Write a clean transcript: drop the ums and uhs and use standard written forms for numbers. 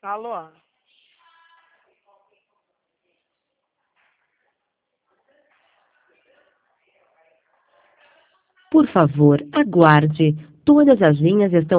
Alô? Por favor, aguarde. Todas as linhas estão